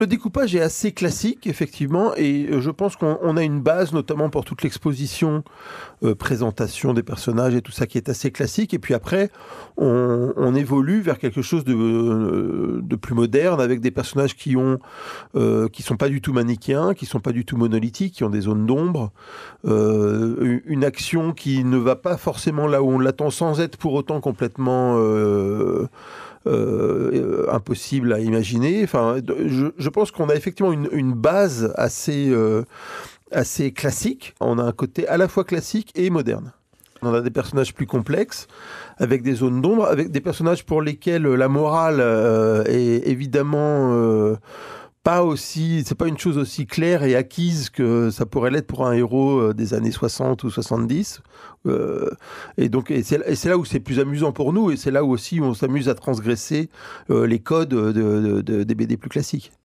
Le découpage est assez classique, effectivement, et je pense qu'on a une base, notamment pour toute l'exposition, présentation des personnages et tout ça, qui est assez classique. Et puis après, on évolue vers quelque chose de plus moderne, avec des personnages qui sont pas du tout manichéens, qui sont pas du tout monolithiques, qui ont des zones d'ombre, une action qui ne va pas forcément là où on l'attend, sans être pour autant complètement impossible à imaginer. Enfin, je pense qu'on a effectivement une base assez classique. On a un côté à la fois classique et moderne. On a des personnages plus complexes, avec des zones d'ombre, avec des personnages pour lesquels la morale est évidemment pas aussi, c'est pas une chose aussi claire et acquise que ça pourrait l'être pour un héros des années 60 ou 70. Et c'est là où c'est plus amusant pour nous, et c'est là où aussi on s'amuse à transgresser les codes des BD plus classiques.